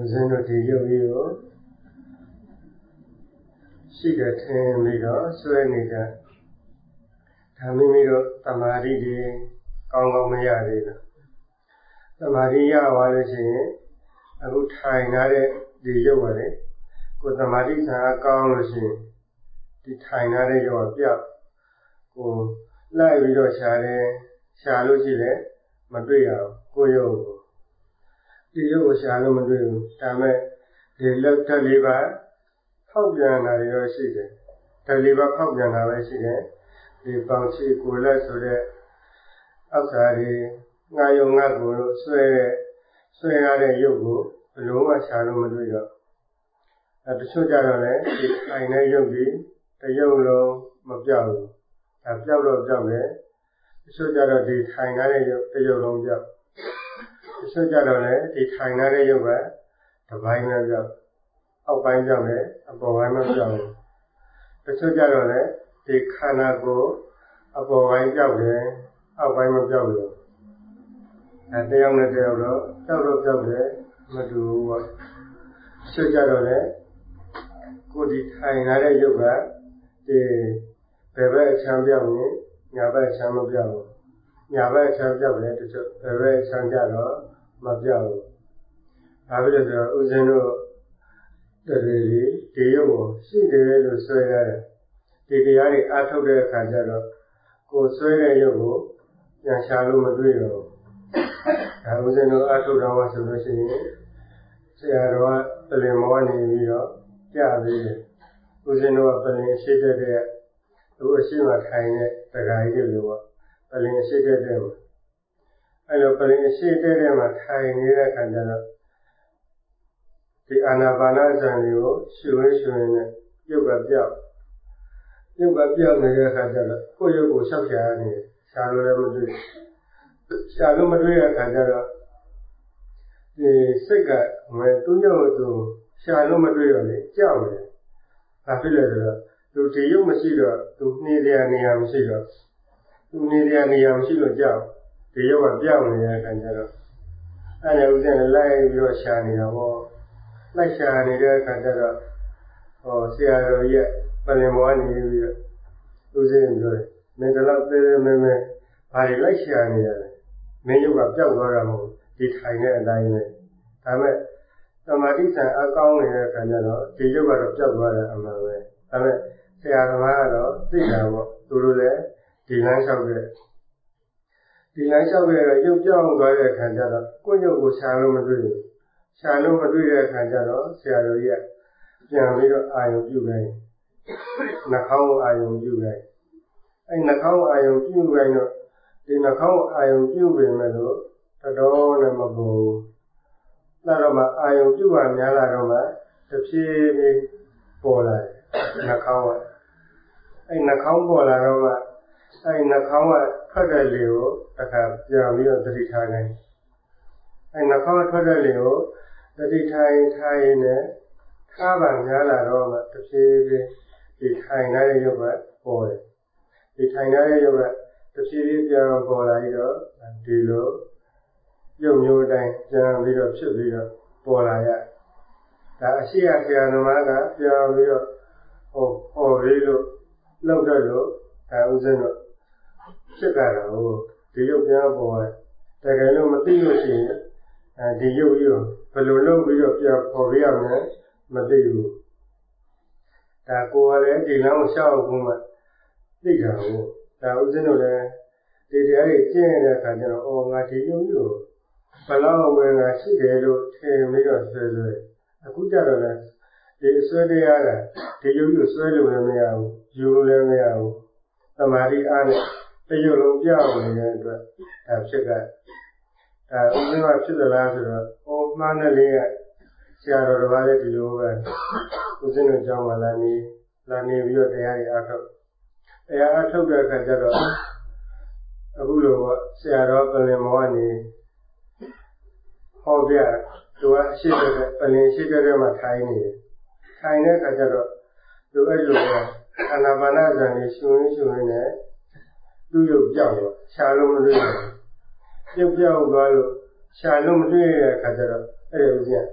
စဉ်တို့ဒီရုပ်ကြီးကိုရှိတဲ့ထင်ပြီးတော့ဆွဲနေတဲ့ဒါမိမိတို့သမာဓိတွေကောင်းကောင်းမရသေးဘူးသမာဓိရသွားလို့ရှိရင်အခုထိုင်ထားတဲ့ဒီရုပ်ပါလေကိုယ်သမာဓိဆံအားကောင်းလို့ရှိရင်ဒီထိုင်ထားတဲ့ရုပ်ကပြောက်ကိုလိုက်ပြီးတော့ရှာတယ်ရှာလို့ရှိတယ်မတွေ့ရဘူးကိုယ်ရုပ်ကိုဒီရုပ်ကိုရှာလို့မတွေ့ဘူးဒါမဲ့ဒီလက်ထက်လေးပါဖောက်ပြန်လာရရှိတယ်ဓာတ်လေးပါဖောက်ပြန်လာပဲရှိတယ်ဒီပေါင်ချီကိုလက်ဆိုတဲ့အောက်စာတွေငါယုံငါကိုလို့ဆွဲရတဲ့ရုပ်ကိုဘယ်လိုမှရှာလို့မတွေ့တော့တချို့ကြတော့လေဒီထိုင်တဲ့ရုပ်ဒီတရုပ်လုံးမပြောက်ဘူးဒါပြောက်တော့ပြောက်တယ်တချို့ကြတော့ဒီထိုင်တဲ့ရုပ်တရုပ်လုံးပြောက်တချို့ကြတော့လေဒီထိုင်တဲ့ရုပ်ကတစ်ပိုင်းပဲပြောက်အောက်ပိုင်းပြောက်တယ်အပေါ်ပိုင်းမပြောက်ဘူးတချို့ကြတော့လေဒီခန္ဓာကိုယ်အပေါ်ပိုင်းပြောက်တယ်အောက်ပိုင်းမပြောက်ဘူးတယောက်နဲ့တယောက်တော့ပြောက်တယ်မတူဘူးပေါ့တချို့ကြတော့လေကိုယ်ဒီထိုင်လာတဲ့ရုပ်ကဒီဘယ်ဘက်အချမ်းပြောက်ရင်ညာဘက်အချမ်းမပြောက်ဘူးညာဘက်အချမ်းပြောက်တယ်တချို့ဘယ်ဘက်အချမ်းကြတော့မပြောက်ဘူးဒါဖြစ်လို့ဆိုတော့ဦးဇင်းတို့ဒီရုပ်ကိုရှိတယ်လို့ဆွဲရတယ်ဒီတရားတွေအားထုတ်တဲ့အခါကျတော့ကိုယ်ဆွဲတဲ့ရုပ်ကိုပြန်ရှာလို့မတွေ့တော့ဘူးဒါဦးဇင်းတို့အားထုတ်တော်မှာဆိုလို့ရှိရင်ဆရာတော်ကပလင်မောနေပြီးတော့ကြားပြီးတယ်ဦးဇင်းတို့ကပလင်ရှိတဲ့သူအရှိမထိုင်တဲ့တရားကြီးတွေပေါ့ပလင်ရှိတဲ့မှာအဲ့လိုပလင်ရှိတဲ့မှာထိုင်နေတဲ့အခါကျတော့ဒီအာနာပါနဇန်ကိုရှုရင်းနဲ့ရုပ်ကပြောက်နေတဲ့အခါကျတော့ကိုယ့်ရုပ်ကိုရှောက်ရှာနေရှာလို့လည်းမတွေ့ရှာလို့မတွေ့တဲ့အခါကျတော့ဒီစိတ်ကသူ့ရုပ်ကိုသူရှာလို့မတွေ့တော့လေကြောက်တယ်ဘာဖြစ်လဲဆိုတော့သူဒီရုပ်မရှိတော့သူနှီးရနေရမရှိတော့သူနှီးရနေရမရှိလို့ကြောက်ဒီရုပ်ကပြောက်နေတဲ့အခါကျတော့အဲ့ဒါဥစ္စာနဲ့လိုက်ပြီးတော့ရှာနေတာပေါ့လိုက်ရှာနေတဲ့အခါကျတော့ဆရာတော်ကြီးပလင်မောနေပြီးတော့ဦးဇင်းပြောတယ်မင်းကတော့သေးမဲဘာတွေလိုက်ရှာနေရလဲမင်းရုပ်ကပြောက်သွားတာမဟုတ်ဒီထိုင်တဲ့အတိုင်းပဲဒါမဲ့သမာဓိဆံအကောင်းနေတဲ့အခါကျတော့ဒီရုပ်ကတော့ပြောက်သွားတယ်အမှန်ပဲဒါမဲ့ဆရာသမားကတော့သိတာပေါ့သူတို့လည်းဒီလမ်းလျှောက်တဲ့ရုပ်ပြောင်းသွားတဲ့အခါကျတော့ကိုယ့်ရုပ်ကိုရှာလို့မတွေ့ဘူးရှာလို့မတွေ့တဲ့အခါကျတော့ဆရာတော်ကြီးကပြန်ပြီးတော့အာယုံပြုခိုင်းနှာခေါင်းကိုအာယုံပြုခိုင်းအဲ့နှာခေါင်းကိုအာယုံပြုခိုင်းတော့ဒီနှာခေါင်းကိုအာယုံပြုပေမဲ့လို့တော်နဲ့မပေါ်ဘူးနောက်တော့မှအာယုံပြုပါများလာတော့မှတဖြည်းဖြည်းပေါ်လာတယ်နှာခေါင်းကအဲ့နှာခေါင်းပေါ်လာတော့မှအဲ့နှာခေါင်းကထွက်တဲ့လေကိုတစ်ခါပြန်ပြီးတော့သတိထားခိုင်းအဲ့နှာခေါင်းထွက်တဲ့လေကိုသတိထားရင်နဲ့ထားပါများလာတော့မှတဖြည်းဖြည်းဒီထိုင်နေတဲ့ရုပ်ကပေါ်တယ်ဒီထိုင်နေတဲ့ရုပ်ကတဖြည်းဖြည်းပြန်ပေါ်လာပြီးတော့ဒီလိုရုပ်မျိုးတိုင်းပြန်ပြီးတော့ဖြစ်ပြီးတော့ပေါ်လာရဒါအရှိရဆရာသမားကပြန်ပြီးတော့ဟောပြီးလို့လောက်တော့လို့ဒါဥစဉ်တော့ဖြစ်ကြတာဟုတ်ဒီရုပ်ပြန်ပေါ်တယ်တကယ်လို့မသိလို့ရှိရင်ဒီရုပ်ကြီးကိုဘယ်လိုလုပ်ပြီးတော့ပြန်ပေါ်ပြရမလဲမသိဘူးဒါကိုယ်ကလည်းဒီလမ်းကိုရှောက်ဖို့မှသိတာဟုတ်ဒါဥစဉ်တို့လည်းဒီတရားတွေကျင့်တဲ့အခါကျတော့ငါဒီရုပ်ကြီးကိုဘလောက်ဝယ်ငါရှိတယ်လို့ထင်ပြီးတော့ဆွဲအခုကြတော့လည်းဒီဆွဲတရားကဒီရုပ်ကြီးကိုဆွဲလို့လည်းမရဘူးယူလို့လည်းမရဘူးသမာဓိအားနဲ့တရုပ်လုံးပြောင်းနေတဲ့အတွက်ဒါဖြစ်ကဒါဥစဉ်ကဖြစ်သလားဆိုတော့မှားတဲ့လေးကဆရာတော်တစ်ပါးလည်းဒီလိုပဲဦးဇင်းတို့ကြောင်းမှာလာနေပြီးတော့တရားတွေအားထုတ်တဲ့အခါကျတော့အခုလိုပေါ့ဆရာတော်ပလင်မောကနေဟောပြသူကအရှိတဲ့ပလင်ရှိတဲ့မှာထိုင်တဲ့အခါကျတော့သူအဲ့လိုအာနာပါနဇန်ကြီးရှုရင်းနဲ့သူ့ရုပ်ပြောက်တော့ရှာလို့မတွေ့ဘူးရုပ်ပြောက်သွားလို့ရှာလို့မတွေ့တဲ့အခါကျတော့အဲ့ဒီဥစ္စာ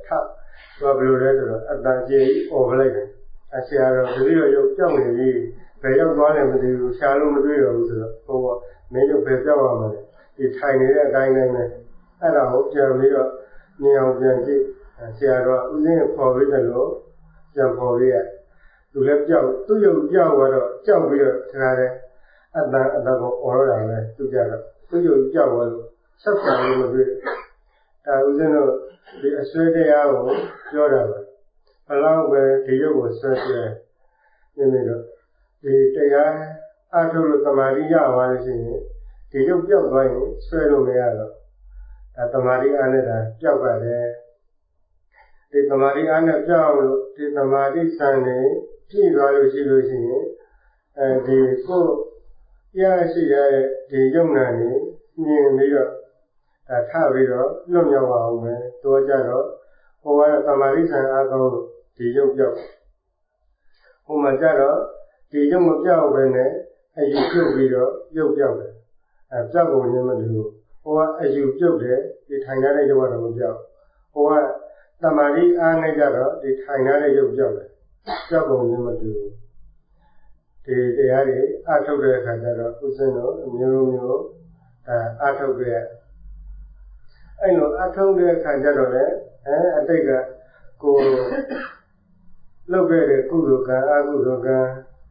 သူကဘယ်လိုလဲဆိုတော့အတန်ကြီးអော်ပလိုက်တယ်အဆရာတော်တတိယရုပ်ကြောက်နေပြီဘယ်ရောက်သွားလဲမသိဘူးရှာလို့မတွေ့တော့ဘူးဆိုတော့ဟိုကမင်းတို့ဘယ်ကြောက်ရမှာလဲဒီထိုင်နေတဲ့အတိုင်းတိုင်းပဲအဲ့ဒါကိုပြန်ပြီးတော့မြင်အောင်ပြန်ကြည့်ဆရာတော်ဦးဇင်းပေါ်ပြီးတယ်လို့ပြန်ပေါ်ပြီးရသူလည်းကြောက်သူ့ရုပ်ကြောက်တော့ကြောက်ပြီးတော့ခါတဲ့အတန်ကိုអော်ရတာပဲသူကြတော့သူ့ရုပ်ကြောက်သွားလို့ဆက်ဆံလို့မတွေ့ဒါဦးဇင်းတို့ဒီအဆွေတရားကိုပြောတာပါဘလောက်ပဲဒီရုပ်ကိုဆွဲဆွဲနေတော့ဒီတရားအထုလို့တမာတိရသွားလို့ရှိရင်ဒီရုပ်ပြောက်သွားရင်ဆွဲလို့မရတော့ဒါတမာတိအားနဲ့ဒါပြောက်ပါတယ်ဒီတမာတိအားနဲ့ပြောက်လို့ဒီတမာတိစံနေကြည့်သွားလို့ရှိရင်ဒီကိုရရှိရတဲ့ဒီယုံနာနေမြင်ပြီးတော့ဒါထပြီးတော့လွတ်မြောက်အောင်ပဲတော့ကြတော့ဟိုကတမာတိစံအားကောင်းလို့ဒီရုပ်ပြောက်ဟိုမှာကြတော့ဒီရုပ်မပြောက်ပဲနဲ့အယူပြုတ်ပြီးတော့ရုပ်ပြောက်တယ်ပြောက်ကုန်ခြင်းမလို့ဟိုကအယူပြုတ်တယ်ဒီထိုင်ရတဲ့ရုပ်ကတော့မပြောက်ဟိုကတမာတိအားနဲ့ကြတော့ဒီထိုင်ရတဲ့ရုပ်ပြောက်တယ်ပြောက်ကုန်ခြင်းမလို့ဒီတရားတွေအထုတ်တဲ့အခါကျတော့ဥစဉ်တို့အမျိုးမျိုးအထုတ်တဲ့အဲ့လိုအထုတ်တဲ့အခါကျတော့လေအတိတ်ကကိုလုပ်ခဲ့တဲ့ကုသိုလ်ကံအကုသိုလ်ကံ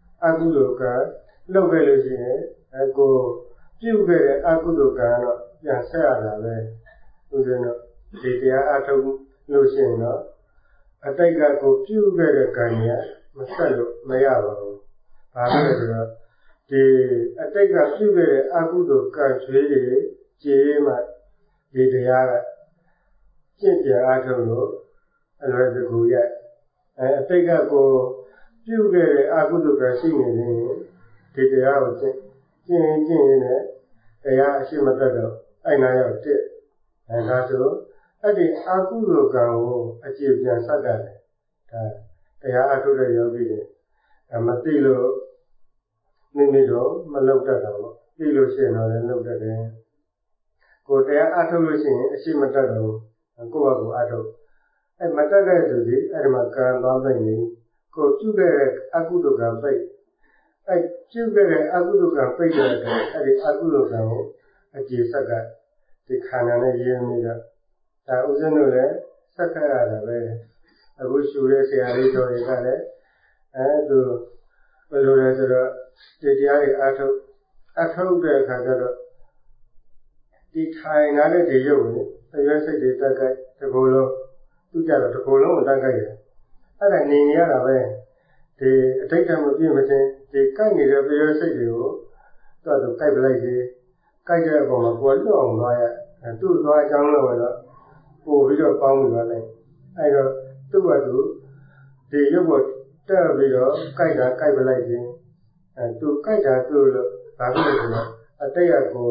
လုပ်ခဲ့လို့ရှိရင်ကိုပြုခဲ့တဲ့အကုသိုလ်ကံတော့ပြန်ဆက်ရတာပဲဥစဉ်တို့ဒီတရားအထုတ်လို့ရှိရင်တော့အတိတ်ကကိုပြုခဲ့တဲ့ကံကြီးမဆက်လို့မရပါဘူး။ဘာလို့လဲဆိုတော့ဒီအတိတ်ကပြုခဲ့တဲ့အကုသိုလ်ကံချွေးတွေကြေးမှဒီတရားကကျင့်ကြံအားထုတ်လို့အလွယ်တကူရအတိတ်ကကိုပြုခဲ့တဲ့အကုသိုလ်ကံရှိနေရင်ဒီတရားကိုကျင့်ရင်လည်းတရားအရှိမတတ်တော့အဲ့နာရောက်တက်ဒါဆိုအဲ့ဒီအကုသိုလ်ကံကိုအခြေပြန်ဆက်တယ်ဒါတရားအထုတ်တဲ့ယောဂီတွေမသိလို့မိတော့မလုပ်တတ်တော့ဘူးသိလို့ရှိရင်တော့လည်းလုပ်တတ်တယ်ကိုတရားအထုတ်လို့ရှိရင်အရှိမတတ်တော့ကိုယ့်ဘာကိုအထုတ်အဲ့မတတ်တဲ့သူကြီးအဲ့ဒီမှာကံသွားသိနေကိုပြုခဲ့တဲ့အကုသိုလ်ကံပိတ်အဲ့ပြုခဲ့တဲ့အကုသိုလ်ကံပိတ်တဲ့အတွက်အဲ့ဒီအကုသိုလ်ကံကိုအခြေဆက်ကဒီခန္ဓာနဲ့ရင်းပြီးတော့ဒါဥစဉ်တို့လည်းဆက်ခဲ့ရတာပဲအခုရှူတဲ့ဆရာလေးတော်တွေကလည်းသူဘယ်လိုလဲဆိုတော့ဒီတရားတွေအထုတ်တဲ့အခါကျတော့ဒီထိုင်လာတဲ့ဒီရုပ်ကိုအရွယ်စိတ်တွေတက်ကြိုက်တစ်ခုလုံးသူကြတော့တစ်ခုလုံးကိုတက်ကြိုက်တယ်အဲ့ဒါနေရတာပဲဒီအတိတ်ကမပြည့်မချင်းဒီကြိုက်နေတဲ့အရွယ်စိတ်တွေကိုတော့သူကြိုက်ပလိုက်စီကြိုက်တဲ့အပေါ်မှာကိုယ်လွတ်အောင်သွားရသူ့သွားအကြောင်းလို့တော့ပို့ပြီးတော့ပေါင်းပြီးပါလိုက်အဲ့တော့သူ့ကသူဒီရုပ်ကိုတက်ပြီးတော့ကြိုက်တာကြိုက်ပလိုက်စီသူကြိုက်တာသူ့လို့ဘာဖြစ်လဲဆိုတော့အတိတ်ကကို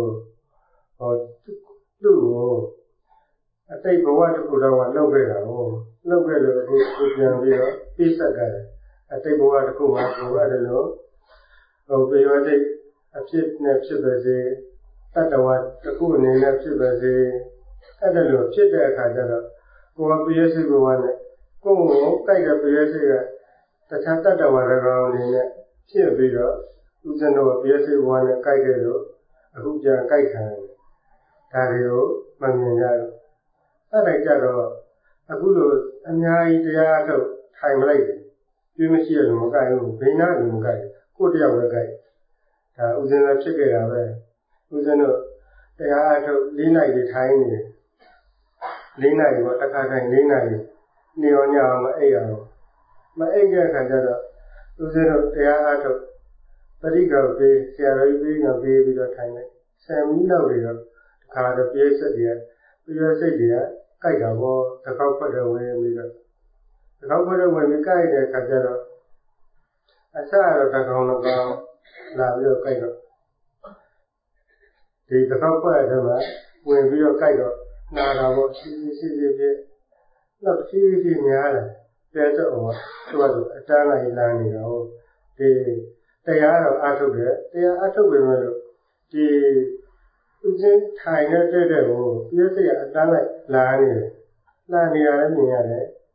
သူ့ကိုအတိတ်ဘဝတစ်ခုတော့လောက်ခဲ့တာကိုလောက်ခဲ့လို့အခုပြန်ပြီးတော့ပြည့်စက်တယ်အတိတ်ဘဝတစ်ခုမှာကိုအဲ့ဒါလို့ပေယောတိတ်အဖြစ်နဲ့ဖြစ်ပါစေတတ္တဝါတစ်ခုအနေနဲ့ဖြစ်ပါစေအဲ့ဒါလို့ဖြစ်တဲ့အခါကျတော့ကိုယ်ကပြည့်စုံဘဝနဲ့ကိုယ်ကိုကြိုက်တဲ့ပြည့်စုံကတခြားတတ္တဝါတစ်ကောင်အနေနဲ့ဖြစ်ပြီးတော့ဥစဉ်တော့ပြည့်စုံဘဝနဲ့ကြိုက်တယ်လို့အခုပြန်ကြိုက်ခံတယ်ဒါတွေကိုမမြင်ကြဘူးအဲ့ဒါကြတော့အခုလိုအများကြီးတရားထုတ်ထိုင်မလိုက်ဘူးပြင်းမရှိရလို့မကြိုက်ဘူးဘိနာလို့မကြိုက်ကိုယ်တယောက်ပဲကြိုက်ဒါဥစဉ်လည်းဖြစ်ခဲ့တာပဲဥစဉ်တို့တရားအထုတ်၄နိုင်တွေထိုင်နေတယ်၄နိုင်ပေါ့တစ်ခါထိုင်၄နိုင်နေရောညအောင်မအိပ်ရအောင်မအိပ်တဲ့အခါကျတော့ဥစဉ်တို့တရားအထုတ်ပရိက္ခပေးဆရာတော်ကြီးပေးပြီးတော့ထိုင်လိုက်10မိနစ်လောက်တွေတော့တစ်ခါတော့ပြည့်စက်တွေကပြည့်စိတ်တွေကကြိုက်တာပေါ့တစ်ခေါက်ဖတ်တော့ဝင်ပြီးတော့တစ်ခေါက်ဖတ်တော့ဝင်ပြီးကြိုက်တဲ့အခါကျတော့အစတော့တစ်ကောင်တော့လာပြီးတော့ကြိုက်တော့ဒီတစ်ခေါက်ဖတ်တဲ့မှာဝင်ပြီးတော့ကြိုက်တော့နာတာပေါ့စီဖြစ်နောက်စီများတယ်တဲတော့သူကအတန်းလိုက်လာနေတာဟုတ်ဒီတရားတော့အထုတ်တယ်တရားအထုတ်ပေမဲ့လို့ဒီဥစဉ်ထိုင်နေတဲ့ကိုပြည့်စက်အတန်းလိုက်လာနေတာလည်းမြင်ရတယ်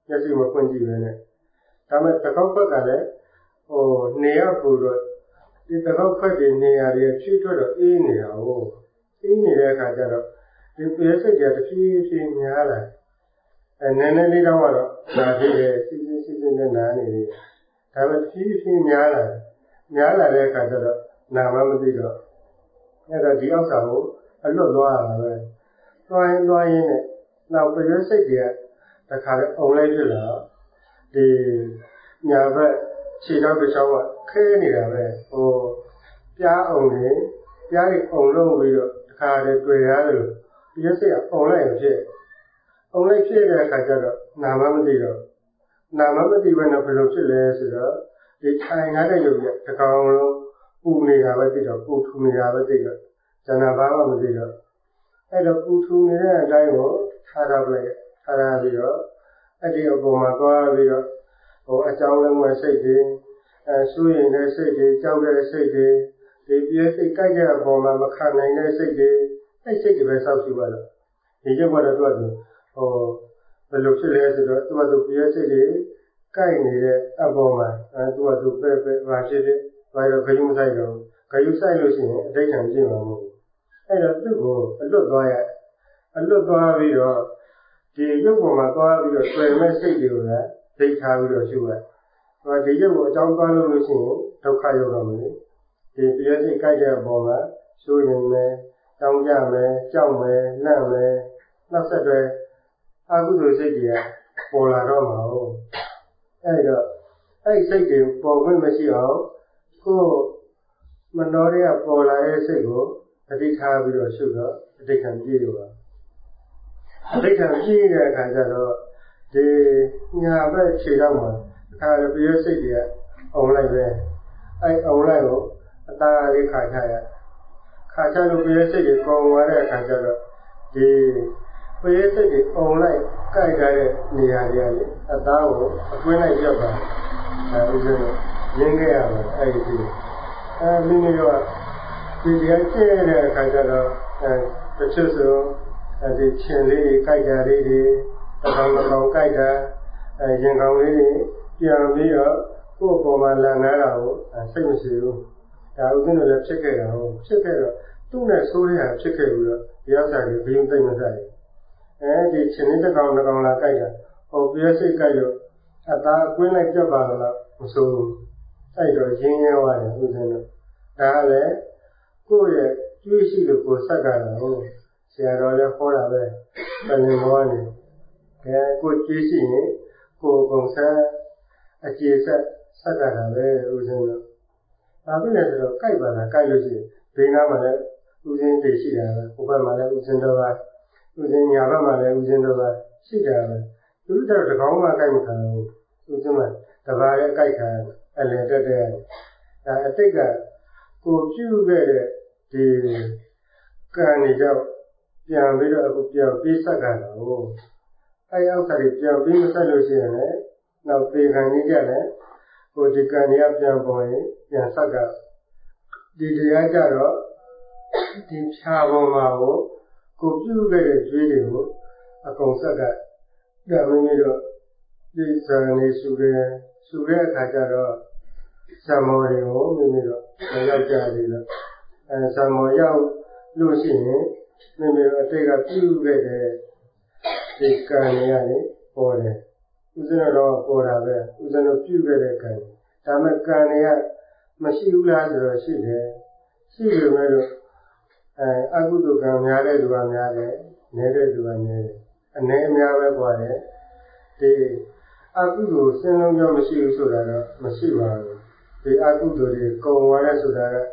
မျက်စိမပွင့်ကြည့်ပဲနဲ့ဒါမဲ့တစ်ခေါက်ဘက်ကလည်းနေရပူတော့ဒီတစ်ခေါက်ဘက်ဒီနေရာတွေဖြည့်ထွက်တော့အေးနေတာဟုတ်အေးနေတဲ့အခါကျတော့ဒီပြည့်စိတ်တွေတဖြည်းဖြည်းများလာနည်းနည်းလေးတော့နာသေးတယ်စီးနဲ့နာနေတယ်ဒါမဲ့တဖြည်းဖြည်းများလာတဲ့အခါကျတော့နာမမသိတော့အဲ့တော့ဒီအောက်စာကိုအလွတ်သွားရတာပဲသွားရင်နဲ့နောက်ပြည့်စိတ်တွေကတခါလေအုံလိုက်ဖြစ်လာဒီညာဘက်ခြေထောက်တစ်ချောင်းကခဲနေတာပဲပြားအုံတွေပြားတွေအုံလုံးပြီးတော့တခါလေတွေ့ရတယ်လို့ပြည့်စိတ်ကအုံလိုက်ဖြစ်တဲ့အခါကျတော့နာမမသိတော့နာမမသိဘဲနဲ့ဘယ်လိုဖြစ်လဲဆိုတော့ဒီထိုင်ထားတဲ့ရုပ်ရတစ်ကောင်လုံးပူနေတာပဲသိတော့ပူထူနေတာပဲသိတော့ဇဏဘာမှမသိတော့အဲ့တော့ပူထူနေတဲ့အတိုင်းကိုထားပြီးတော့အဲ့ဒီအပေါ်မှာသွားပြီးတော့အကြောင်းလုံးမဲ့စိတ်တွေစိုးရင်တဲ့စိတ်တွေကြောက်တဲ့စိတ်တွေဒီပြည့်စိတ်ကြိုက်တဲ့အပေါ်မှာမခံနိုင်တဲ့စိတ်တွေအဲ့စိတ်တွေပဲစောက်ရှိပါတော့ဒီရုပ်ကတော့သူကဘယ်လိုဖြစ်လဲဆိုတော့သူကပြည့်စိတ်တွေကြိုက်နေတဲ့အပေါ်မှာသူပဲဘာဖြစ်ဘာတော့ခရုံးဆိုင်တော့ခရုံးဆိုင်လို့ရှိရင်အတိတ်ခံကြည့်မှာမဟုတ်ဘူးအဲ့တော့သူ့ကိုအလွတ်သွားပြီးတော့ဒီရုပ်ပေါ်မှာသွားပြီးတော့ဆွဲမဲ့စိတ်တွေကိုလည်းသိထားပြီးတော့ရှုရဒီရုပ်ကိုအကြောင်းသွားလို့ရှိရင်ဒုက္ခရောက်တော့မယ်ဒီပြည့်စိတ်ကြိုက်တဲ့အပေါ်မှာဆိုရင်လည်းတောင်းကြမယ်ကြောက်မယ်လန့်မယ်နောက်ဆက်တွဲအကုသိုလ်စိတ်တွေကပေါ်လာတော့မှာဟုတ်အဲ့တော့အဲ့စိတ်တွေပေါ်ခွင့်မရှိအောင်ကိုမနှောတွေကပေါ်လာတဲ့စိတ်ကိုတတိထားပြီးတော့ရှုတော့အတိတ်ခံပြည့်လို့ပါအတိတ်ခံပြည့်တဲ့အခါကျတော့ဒီညာဘက်ခြေထောက်မှာအခါရပြည့်စိတ်တွေအုံလိုက်ပဲအဲ့အုံလိုက်ကိုအသားလေးခါချလို့ပြည့်စိတ်တွေကုန်သွားတဲ့အခါကျတော့ဒီပြည့်စိတ်တွေအုံလိုက်ကြိုက်ကြတဲ့နေရာတွေလေအသားကိုအကွင်းလိုက်ပြတ်ပါဥစ္စာရင်းခဲ့ရမယ်အဲ့ဒီမိမိတို့ကဒီတရားကျင့်တဲ့အခါကျတော့တချို့ဆိုဒီချင်းလေးတွေကြိုက်တာလေးတွေအကောင်ကြိုက်တာရင်ကောင်လေးတွေပြန်ပြီးတော့ကိုယ့်အပေါ်မှာလန်လာတာကိုစိတ်မရှိဘူးဒါဥစဉ်တို့လည်းဖြစ်ခဲ့တာဟုတ်ဖြစ်ခဲ့တော့သူ့နဲ့ဆိုးရတာဖြစ်ခဲ့ပြီးတော့ဒီဥစ္စာတွေဘယုံသိမ့်မဆိုင်ဒီချင်းလေးတစ်ကောင်လာကြိုက်တာပြည့်စိတ်ကြိုက်လို့အသားကွင်းလိုက်ပြတ်ပါလားမဆိုးဘူးအဲ့တော့ရင်းရဲသွားတယ်ဥစဉ်တို့ဒါလည်းကိုယ့်ရဲ့ကျွေးရှိလို့ကိုယ်ဆက်ကြတာဟုတ်ဆရာတော်လည်းဟောတာပဲတန်ရင်မောနေကိုယ်ကျွေးရှိရင်ကိုယ်ကုန်ဆက်အခြေဆက်ကြတာပဲဥစဉ်တို့ဒါဖြစ်နေဆိုတော့ကြိုက်ပါလားကြိုက်လို့ရှိရင်ဘေးနားမှာလည်းဥစဉ်တွေရှိတာပဲဟိုဘက်မှာလည်းဥစဉ်တော်ကဥစဉ်ညာဘက်မှာလည်းဥစဉ်တော်ကရှိတာပဲသူတို့တကောင်းမှကြိုက်မခံဘူးဥစဉ်မှာတပါးရဲ့ကြိုက်ခံအလယ်တက်တဲ့ဒါအတိတ်ကကိုပြုခဲ့တဲ့ဒီကံတွေကြောင့်ပြန်ပြီးတော့အခုပြန်ပြီးဆက်ကြတာဟုတ်အဲ့အောက်ကတွေပြန်ပြီးမဆက်လို့ရှိရင်လည်းနောက်သေခံကြီးကြလည်းကိုဒီကံတွေကပြန်ပေါ်ရင်ပြန်ဆက်ကဒီတရားကြတော့ဒီဖြာပေါ်မှာကိုပြုခဲ့တဲ့ကျွေးတွေကိုအကုန်ဆက်ကဒါမိမိတို့ဒီဇာနေစုတဲ့အခါကျတော့ဇာမောတွေကိုမိမိတို့မရောက်ကြသေးလို့ဇာမောရောက်လို့ရှိရင်မိမိတို့အတိတ်ကပြုခဲ့တဲ့ဒီကံတွေကနေပေါ်တယ်ဥစဉ်တော့ပေါ်တာပဲဥစဉ်တော့ပြုခဲ့တဲ့ကံဒါမဲ့ကံတွေကမရှိဘူးလားဆိုတော့ရှိတယ်ရှိပေမဲ့လို့အကုသိုလ်ကံများတဲ့သူကများတယ်နည်းတဲ့သူကနည်းတယ်အနည်းအများပဲပွားတယ်ဒီအကုသိုလ်စဉ်းလုံးကြောင့်မရှိဘူးဆိုတာတော့မရှိပါဘူးဒီအကုသိုလ်တွေကုန်သွားတဲ့ဆိုတာက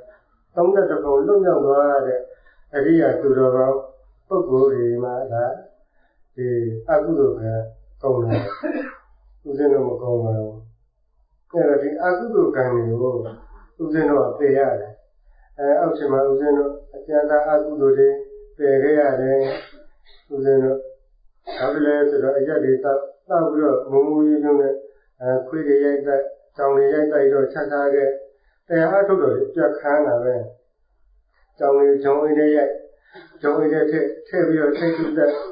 31ပုံလွတ်မြောက်သွားတဲ့အရိယာသူတော်ကောင်းပုဂ္ဂိုလ်တွေမှာဒါဒီအကုသိုလ်ကကုန်တယ်ဥစဉ်တော့မကုန်ပါဘူးအဲ့တော့ဒီအကုသိုလ်ကံတွေကိုဥစဉ်တော့ပယ်ရတယ်အောက်ချိန်မှာဥစဉ်တော့အကျဉ်းသားအကုသိုလ်တွေပယ်ခဲ့ရတယ်ဥစဉ်တော့ဘာဖြစ်လဲဆိုတော့အရက်တွေတောက်ပြီးတော့မုံမူကြီးလုံးနဲ့ခွေးတွေရိုက်တိုက်ကြောင်တွေရိုက်တိုက်တော့ချက်ထားခဲ့တရားထုတ်တော့ပြတ်ခမ်းတာပဲကြောင်တွေဂျုံအိတ်တွေရိုက်ဂျုံအိတ်တွေထည့်ပြီးတော့ထိတ်ထုတက်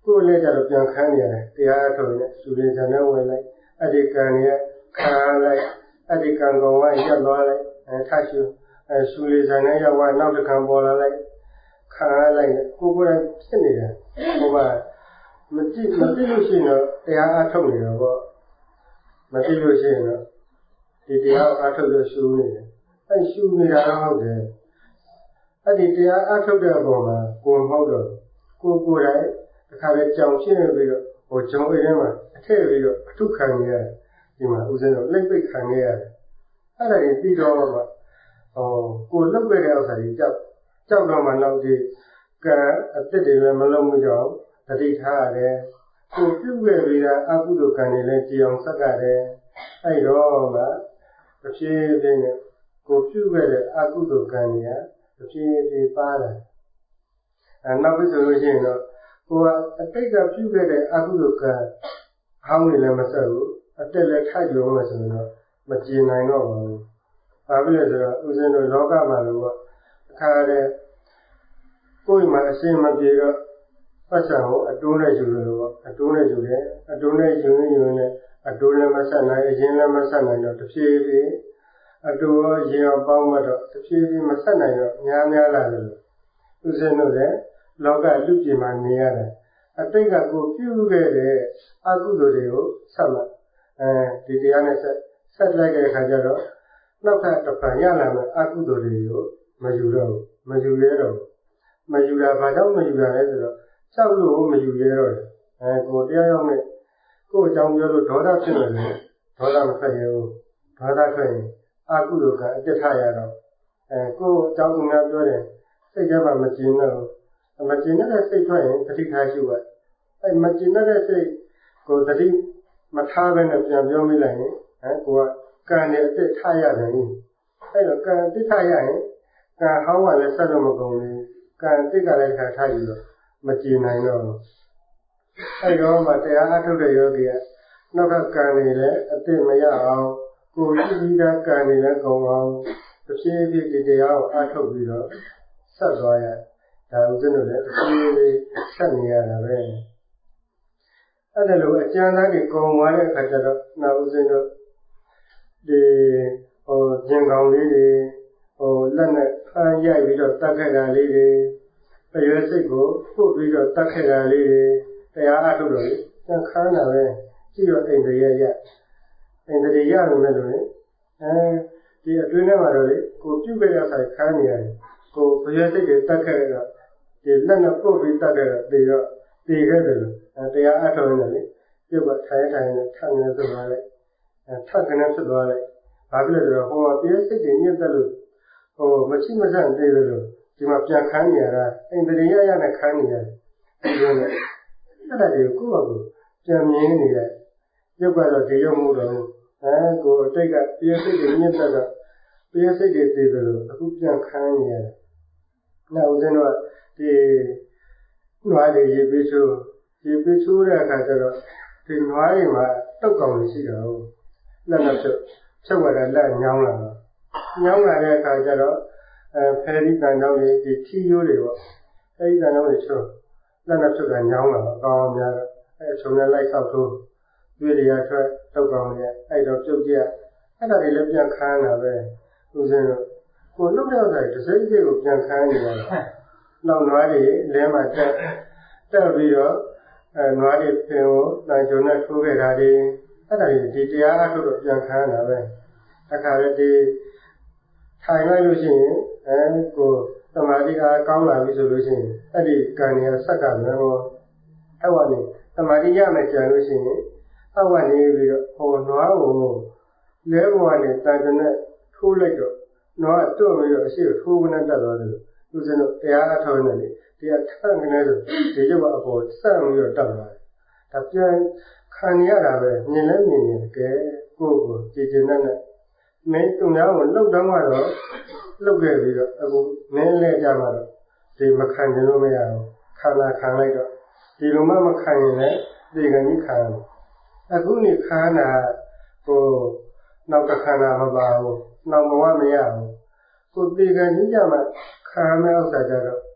ကိုယ်လည်းကြတော့ပြန်ခန်းနေရတယ်တရားထုတ်နေရှုလေးဇာနဲ့ဝင်လိုက်အဲ့ဒီကံရခါလိုက်အဲ့ဒီကံကောင်ကရပ်သွားလိုက်ထရှုရှုလေးဇာနဲ့ရောက်နောက်တစ်ခံပေါ်လာလိုက်ခါလိုက်ကိုယ်ကိုယ်ဖြစ်နေတယ်ဟိုမှာမကြည့်လို့ရှိရင်တော့တရားအထုတ်နေတော့ပေါ့မကြည့်လို့ရှိရင်တော့ဒီတရားအထုတ်လို့ရှုနေတယ်အဲ့ရှုနေတာတော့ဟုတ်တယ်အဲ့ဒီတရားအထုတ်တဲ့အပေါ်မှာကိုယ်မဟုတ်တော့ကိုယ်တိုင်တစ်ခါလေကြောင်ဖြစ်နေပြီးတော့ဟိုဂျုံအိမ်ထဲမှာအထည့်ပြီးတော့အထုခံနေရတယ်ဒီမှာဦးဇင်းတို့လက်ပိတ်ခံနေရတယ်အဲ့ဒါကြီးပြီးတော့မှကိုယ်လုတ်ခဲ့တဲ့ဥစ္စာကြီးကြောက်တော့မှနောက်ဒီကံအစ်စ်တွေလည်းမလုံးမှုကြောင့်တတိထားရတယ်ကိုပြုခဲ့ပြီးတာအကုသိုလ်ကံတွေလည်းကြည်အောင်ဆက်ရတယ်အဲ့တော့မှတစ်ဖြည်းဖြည်းနဲ့ကိုပြုခဲ့တဲ့အကုသိုလ်ကံတွေကတစ်ဖြည်းဖြည်းပါလာနောက်ပြီးဆိုလို့ရှိရင်တော့ကိုကအတိတ်ကပြုခဲ့တဲ့အကုသိုလ်ကံဟောင်းနေလည်းမဆက်ဘူးအတက်လည်းထိုက်ကြုံလို့ဆိုတော့မကြည်နိုင်တော့ပါဘူးဘာဖြစ်လဲဆိုတော့ဦးဇင်းတို့လောကမှာလို့ပေါ့အခါတည်းကိုယ်မှာအရှင်းမပြေတော့ပတ်စံကိုအတိုးနဲ့ယူလို့ပေါ့အတိုးနဲ့ယူတယ်အတိုးနဲ့ယူနေအတိုးလည်းမဆက်နိုင်အရင်လည်းမဆက်နိုင်တော့တဖြည်းဖြည်းအတိုးရောရေရောပေါင်းမှတော့တဖြည်းဖြည်းမဆက်နိုင်တော့များလာတယ်ဦးဇင်းတို့လည်းလောကလူပြည်မှာနေရတယ်အတိတ်ကကိုပြုခဲ့တဲ့အကုသိုလ်တွေကိုဆက်မှဒီတရားနဲ့ဆက်လိုက်တဲ့အခါကျတော့နောက်ထပ်တစ်ဖန်ရလာမယ်အကုသိုလ်တွေကိုမယူတော့ဘူးမယူရဲတော့ဘူးမယူတာဘာကြောင့်မယူရလဲဆိုတော့ကြောက်လို့မယူရဲတော့တယ်ကိုတရားရောက်နဲ့ကိုအကြောင်းပြောလို့ဒေါသဖြစ်နေတယ်ဒေါသမထွက်ရဘူးဒေါသထွက်ရင်အကုသိုလ်ကအပြစ်ထားရတော့ကိုအကြောင်းကပြောတယ်စိတ်ထဲမှာမကျင်တော့မကျင်တဲ့စိတ်ထွက်ရင်တတိထားရှိပါမကျင်တဲ့စိတ်ကိုတတိမထားဘဲနဲ့ပြန်ပြောမိလိုက်ရင်ကိုကကံနဲ့အစ်စ်ထားရတယ်အဲ့တော့ကံအစ်စ်ထားရရင်ကံဟောင်းကလည်းဆက်လို့မကုန်ဘူးကံအစ်စ်ကလည်းထားယူတော့မကြည်နိုင်တော့အဲ့တော့မှတရားအထုတ်တဲ့ယောဂီကနောက်ကကံတွေလည်းအစ်စ်မရအောင်ကိုကြည့်ပြီးသားကံတွေလည်းကုန်အောင်တစ်ဖြည်းဖြည်းဒီတရားကိုအထုတ်ပြီးတော့ဆက်သွားရဒါဦးဇင်းတို့လည်းတစ်ဖြည်းဖြည်းဆက်နေရတာပဲအဲ့ဒါလိုအကျဉ်းသားတွေကုန်သွားတဲ့အခါကျတော့နောက်ဦးဇင်းတို့ဒီဂျင်ကောင်လေးတွေလက်နဲ့ဖမ်းရိုက်ပြီးတော့တတ်ခဲ့တာလေးတွေအရွယ်စိတ်ကိုပုတ်ပြီးတော့တတ်ခဲ့တာလေးတွေတရားအထုတ်လို့သင်္ခါရပဲကြည့်တော့အိန္ဒိယရအိန္ဒိယရမယ်လို့ဒီအတွင်းထဲမှာတော့လေကိုပြုတ်ခဲ့တဲ့အခါခါနေရတယ်ကိုအရွယ်စိတ်တွေတတ်ခဲ့တော့ဒီလက်နဲ့ပုတ်ပြီးတတ်ခဲ့တော့သေခဲ့တယ်လို့တရားအထုတ်နေတယ်လေပြုတ်ကထိုင်နဲ့ထပ်နေဆိုတော့လေထပ်ကနေဖြစ်သွားလိုက်ဘာဖြစ်လဲဆိုတော့ဟိုမှာပြည့်စိတ်တွေညှက်တက်လို့မရှိမဆန့်သေးတယ်လို့ဒီမှာပြန်ခန်းနေရတာအိန္ဒိယရနဲ့ခန်းနေရတယ်ဒီလိုနဲ့အဲ့ဒါတွေကိုယ့်ဘာကိုပြန်မြင်နေတယ်ရုပ်ကတော့ဒီရုပ်မှုတော့ကိုအတိတ်ကပြည့်စိတ်တွေညှက်တက်တော့ပြည့်စိတ်တွေသေးတယ်လို့အခုပြန်ခန်းနေရတယ်နောက်ဦးဇင်းတို့ကဒီနွားတွေရေပေးချိုးတဲ့အခါကျတော့ဒီနွားတွေမှာတုတ်ကောင်တွေရှိတာဟုတ်လက်နဲ့ဖြုတ်ရတာလက်ညောင်းလာတဲ့အခါကျတော့ဖယ်ဒီတန်ကြောင်းတွေဒီထီရိုးတွေပေါ့အဲဒီတန်ကြောင်းတွေချိုးလက်နဲ့ဖြုတ်တာညောင်းလာတော့ကောင်းများတော့ချုံနဲ့လိုက်ဆောက်ထိုးတွေ့ရထွက်တုတ်ကောင်တွေအဲ့တော့ပြုတ်ကြအဲ့ဒါတွေလည်းပြန်ခန်းတာပဲဦးဇင်းတို့ကိုလုတ်တဲ့ဥစ္စာတစ်စိမ့်စိမ့်ကိုပြန်ခန်းနေရတယ်နောက်နွားတွေလဲမှာတက်ပြီးတော့နွားတွေပင်ကိုတန်ချုံနဲ့ထိုးခဲ့တာတွေအဲ့ဒါတွေဒီတရားအထုတ်တော့ပြန်ခန်းတာပဲတခါလေဒီထိုင်လိုက်လို့ရှိရင်ကိုသမာဓိအားကောင်းလာပြီဆိုလို့ရှိရင်အဲ့ဒီကံရဆက်ကလည်းအောက်ကနေသမာဓိရမယ်ကြံလို့ရှိရင်အောက်ကနေပြီးတော့ဟိုနွားကိုလဲပေါ်ကနေတန်ချုံနဲ့ထိုးလိုက်တော့နွားကတွန့်ပြီးတော့အရှိကိုထိုးကနေတက်သွားတယ်လို့ဦးဇင်းတို့တရားအထုတ်နေတယ်တရားထက်ကနေဆိုဒီရုပ်ကအပေါ်ဆက်ပြီးတော့တက်သွားတယ်ဒါပြန်ခံရတာပဲမြင်လဲမြင်နေကဲကိုကြည်ကျင်တဲ့မင်းသူများကိုလှုပ်တော့မှတော့လှုပ်ခဲ့ပြီးတော့အခုမင်းလဲကြမှာတော့ဒီမခံကြလို့မရဘူးခန္ဓာခံလိုက်တော့ဒီလိုမှမခံရင်လည်းဒီကံကြီးခံတယ်အခုနေခန္ဓာကိုနောက်တစ်ခန္ဓာမပါဘူးနောက်ဘဝမရဘူးကိုဒီကံကြီးကြမှာခံမဲ့ဥစ္စာကြတော့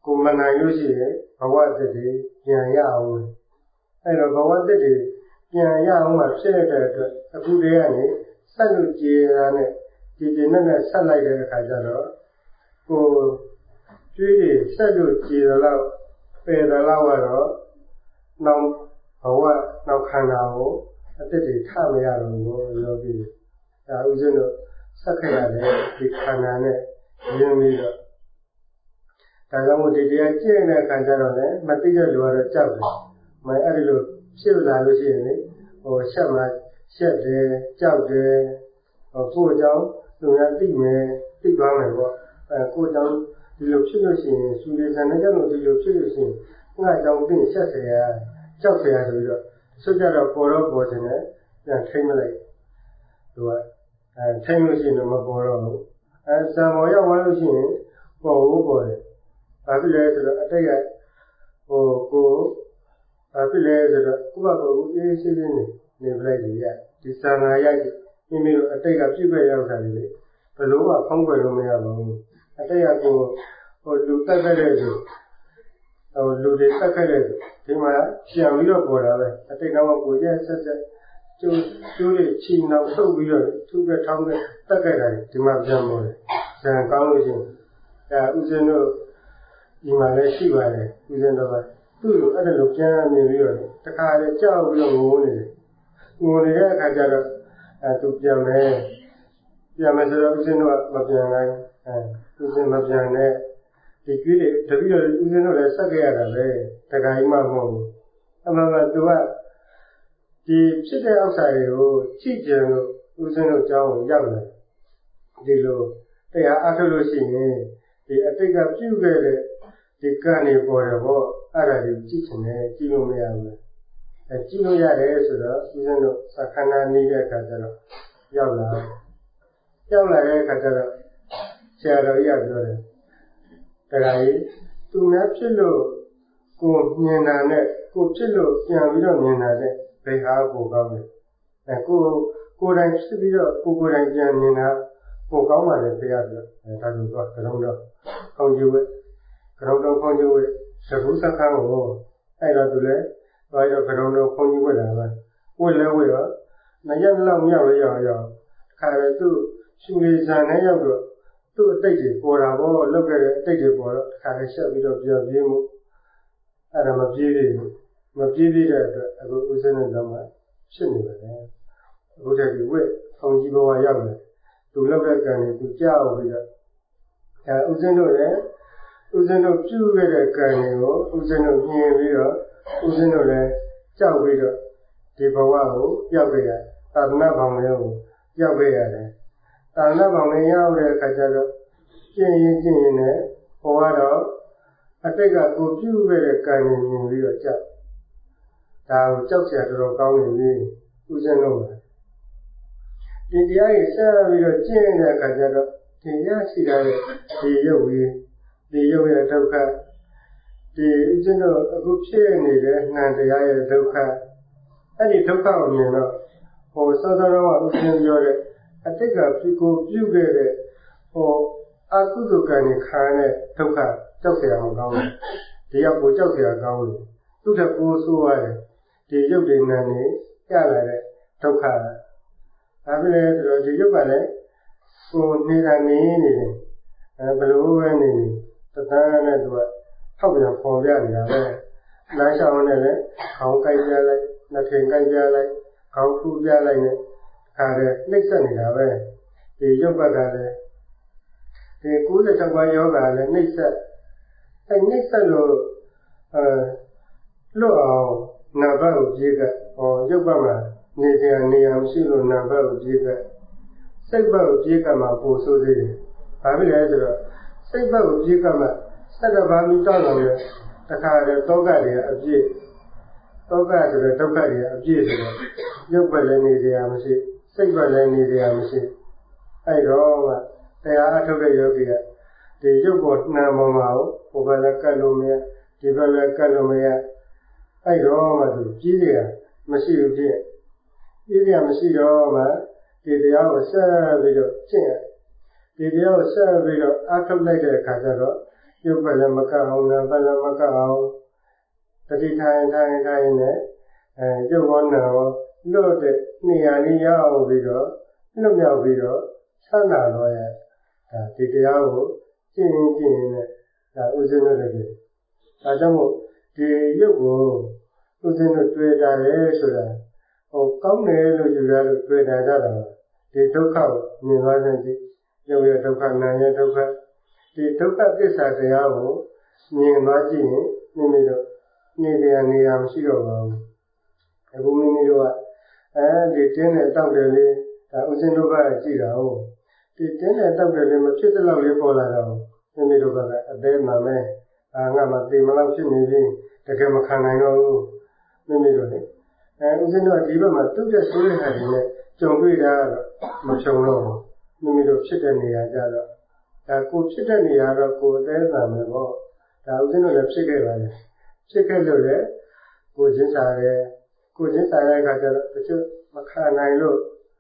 ကိုမနိုင်လို့ရှိရင်ဘဝတည်းပြန်ရအောင်အဲ့တော့ဘဝတည်းပြန်ရအောင်မှဖြစ်တဲ့အတွက်အခုတည်းကနေဆက်လို့ကြည်ရတဲ့ဒီနဲ့ဆက်လိုက်တဲ့အခါကျတော့ကိုကျွေးတွေဆက်လို့ကြည်တော့ပယ်တော့ကတော့နောက်ဘဝနောက်ခန္ဓာကိုအတ္တတွေထမရတော့ဘူးယောဂီဒါဥစဉ်တို့ဆက်ခရတယ်ဒီခန္ဓာနဲ့ရင်းပြီးတော့ဒါကြောင့်မို့ဒီတရားကျင့်တဲ့အခါကျတော့လည်းမသိတဲ့လူကတော့ကြောက်တယ်။အဲ့ဒီလိုဖြစ်လာလို့ရှိရင်လေရှက်မှရှက်တယ်ကြောက်တယ်ကိုယ့်အကြောင်းသူများသိမယ်သိသွားမယ်ပေါ့ကိုယ့်အကြောင်းဒီလိုဖြစ်လို့ရှိရင်ရှူလေဆန်တဲ့ကြောင့်ဒီလိုဖြစ်လို့ရှိရင်ငါ့အကြောင်းသိရှက်เสียကြောက်เสียဆိုပြီးတော့ဆွကြတော့ပေါ်တော့ပေါ်တယ်နဲ့ပြန်ထိမ့်မလိုက်သူကထိမ့်လို့ရှိရင်တော့မပေါ်တော့ဘူးဇံပေါ်ရောက်သွားလို့ရှိရင်ပေါ်ဘူးပေါ်တယ်ဘာဖြစ်လဲဆိုတော့အတိတ်ကကိုဘာဖြစ်လဲဆိုတော့ဥပက္ခကိုအေးရှင်းရှင်းနေပလိုက်ကြည့်ရဒီသံဃာရိုက်မိမိတို့အတိတ်ကပြည့်ပြည့်ရောက်တာလေဘယ်လိုမှဖုံးကွယ်လို့မရပါဘူးအတိတ်ကကိုလူတက်ခဲ့တဲ့လူလူတွေတက်ခဲ့တဲ့ဒီမှာပြန်ပြီးတော့ပေါ်တာပဲအတိတ်တော့ကိုရဲ့ဆက်ကျိုးတွေချီနှောင်ဆုပ်ပြီးတော့သူ့ကထောင်းကတက်ခဲ့တာဒီမှာပြန်ပေါ်တယ်ဇံကောင်းလို့ရှိရင်ဥစဉ်တို့ဒီမှာလည်းရှိပါတယ်ဥစဉ်တော့သူ့လိုအဲ့ဒါလိုပြန်မြင်ပြီးတော့တခါလေကြောက်ပြီးတော့ငိုနေတဲ့အခါကျတော့သူပြန်မယ်ဆိုတော့ဥစဉ်တို့ကမပြန်နိုင်ဥစဉ်မပြန်နဲ့ဒီကြီးတွေတပည့်တော်ဥစဉ်တို့လည်းဆက်ခဲ့ရတာပဲတခါကြီးမှမဟုတ်ဘူးအမှန်ကသူကဒီဖြစ်တဲ့ဥစ္စာတွေကိုကြည့်ကြလို့ဥစဉ်တို့ကြောင်းကိုရောက်တယ်ဒီလိုတရားအားထုတ်လို့ရှိရင်ဒီအတိတ်ကပြုခဲ့တဲ့ဒီကံတွေပေါ်တယ်ပေါ့အဲ့ဒါတွေကြည့်ချင်တယ်ကြည့်လို့မရဘူးကြည့်လို့ရတယ်ဆိုတော့ဦးဇင်းတို့သခန္ဓာနေတဲ့အခါကျတော့ရောက်လာတဲ့အခါကျတော့ဆရာတော်ကြီးကပြောတယ်တရားကြီးသူများဖြစ်လို့ကိုမြင်တာနဲ့ကိုဖြစ်လို့ပြန်ပြီးတော့မြင်တာနဲ့ဘယ်ဟာကိုကောင်းလဲကိုယ်တိုင်ဖြစ်ပြီးတော့ကိုယ်တိုင်ပြန်မြင်တာကိုကောင်းပါလေဘုရားဆိုဒါဆိုတော့ကရုံတော့ခေါင်းကျဝဲကရုံတော့ခေါင်းကျဝဲသဘုစခန်းကိုအဲ့တော့သူလည်းဘာလို့ကရုံတော့ခေါင်းကျဝဲတာလဲဝဲလဲဝဲရောနှစ်ရက်လောက်မြောက်ရအောင်ခါရသူ့ရှူလေဇန်နဲ့ရောက်တော့သူ့အတိတ်တွေပေါ်တာပေါ့လောက်ခဲ့တဲ့အတိတ်တွေပေါ်တော့ခါရရှက်ပြီးတော့ပြောပြင်းမှုအဲ့ဒါမပြေးသေးဘူးမပြေးသေးတဲ့အတွက်အခုဥစဉ်နဲ့တော့မှဖြစ်နေပါတယ်အခုတည်းကဝဲခေါင်းကြီးဘဝရောက်တယ်သူလောက်တဲ့ကံတွေသူကြောက်ပြီးတော့ဥစဉ်တို့လည်းဥစဉ်တို့ပြုခဲ့တဲ့ကံတွေကိုဥစဉ်တို့မြင်ပြီးတော့ဥစဉ်တို့လည်းကြောက်ပြီးတော့ဒီဘဝကိုရောက်ခဲ့ရသာသနာ့ဘောင်လေးကိုရောက်ခဲ့ရတယ်သာသနာ့ဘောင်လေးရောက်တဲ့အခါကျတော့ကျင့်ရင်နဲ့ဘဝတော့အတိတ်ကကိုပြုခဲ့တဲ့ကံတွေမြင်ပြီးတော့ကြောက်ဒါကိုကြောက်เสียတော်ကောင်းနေပြီဥစဉ်တို့ဒီတရားကြီးဆက်ပြီးတော့ကျင့်တဲ့အခါကျတော့ဒီရရှိတဲ့ဒီရုပ်ကြီးဒီရုပ်ရဲ့ဒုက္ခဒီဥစဉ်တို့အခုဖြစ်နေတဲ့နှံတရားရဲ့ဒုက္ခအဲ့ဒီဒုက္ခကိုမြင်တော့စောစောကဥစဉ်ပြောတဲ့အတိတ်ကကိုပြုခဲ့တဲ့အကုသိုလ်ကံတွေခံတဲ့ဒုက္ခကြောက်เสียမကောင်းဘူးဒီရောက်ကိုကြောက်เสียကောင်းဘူးသူ့ထက်ကိုဆိုးရတယ်ဒီရုပ်တွေနှံနေကြလာတဲ့ဒုက္ခဒါပဲလေဆိုတော့ဒီရုပ်ကလည်းကိုနေတာနေတယ်ဘယ်လိုပဲနေတသားနဲ့သူကထောက်ပြန်ပေါ်ပြနေတာပဲလမ်းလျှောက်နေလည်းခေါင်းကိုက်ပြလိုက်နှထင်ကိုက်ပြလိုက်ခေါင်းဖူးပြလိုက်နဲ့ခါတယ်နှိမ့်ဆက်နေတာပဲဒီရုပ်ဘက်ကလည်းဒီ96ပါးယောဂလည်းနှိမ့်ဆက်နှိမ့်ဆက်လို့လွတ်အောင်နာဘကိုပြေးကရုပ်ဘက်မှာနေရာမရှိလို့နာဘကိုပြေးကစိတ်ဘက်ကိုပြေးကမှပို့ဆိုးသေးတယ်။ဘာဖြစ်လဲဆိုတော့စိတ်ဘက်ကိုပြေးကမှ7ပါးမိတောင်းလာတဲ့တခါတည်းတောကတွေကအပြည့်တောကဆိုတဲ့ဒုက္ခတွေကအပြည့်ဆိုတော့ရုပ်ဘက်လည်းနေရာမရှိစိတ်ဘက်လည်းနေရာမရှိအဲ့တော့တရားအထုတ်တဲ့ယောဂီကဒီရုပ်ပေါ်နှံပေါ်မှာဟိုဘက်လည်းကတ်လို့မရဒီဘက်လည်းကတ်လို့မရအဲ့တော့မှသူကြီးရမရှိဘူးဖြစ်ကြီးရမရှိတော့မှဒီတရားကိုဆက်ပြီးတော့ကျင့်ရဒီတရားကိုဆက်ပြီးတော့အထုတ်လိုက်တဲ့အခါကျတော့ရုပ်ပဲလည်းမကအောင်နာပဲလည်းမကအောင်တတိထိုင်နဲ့ရုပ်ဝန်းနာရောလွတ်တဲ့နေရာလေးရောက်ပြီးတော့လွတ်မြောက်ပြီးတော့ဆန္ဒတော့ရဒီတရားကိုကျင့်ရင်နဲ့ဒါဥစဉ်တို့လည်းဒါကြောင့်မို့ဒီရုပ်ကိုဥစဉ်တို့တွေ့တာလေဆိုတာကောင်းတယ်လို့ယူရလို့တွေ့တာကြတာဒီဒုက္ခကိုမြင်သွားခြင်းဒီရုပ်ရဲ့ဒုက္ခနာမ်ရဲ့ဒုက္ခဒီဒုက္ခသစ္စာတရားကိုမြင်သွားကြည့်ရင်မိမိတို့နေရာမရှိတော့ပါဘူးအခုမိမိတို့ကဒီတင်းနဲ့တောက်တယ်လေးဒါဥစဉ်တို့ကကြည့်တာဟုတ်ဒီတင်းနဲ့တောက်တယ်လေးမဖြစ်တဲ့လောက်လေးပေါ်လာတော့မိမိတို့ကအသေးမှမဲငါမှသိမလောက်ဖြစ်နေပြီတကယ်မခံနိုင်တော့ဘူးမိမိတို့လေဥစဉ်တို့ကဒီဘက်မှာသူ့တဲ့ဆိုးတဲ့ဟာတွေနဲ့ကြုံတွေ့တာတော့မဖြုံတော့ဘူးမိမိတို့ဖြစ်တဲ့နေရာကြတော့ဒါကိုဖြစ်တဲ့နေရာတော့ကိုအသေးမှမဲပေါ့ဒါဥစဉ်တို့လည်းဖြစ်ခဲ့ပါလေဖြစ်ခဲ့လို့လေကိုချင်းစားတယ်ကိုချင်းစားတဲ့အခါကျတော့တချို့မခံနိုင်လို့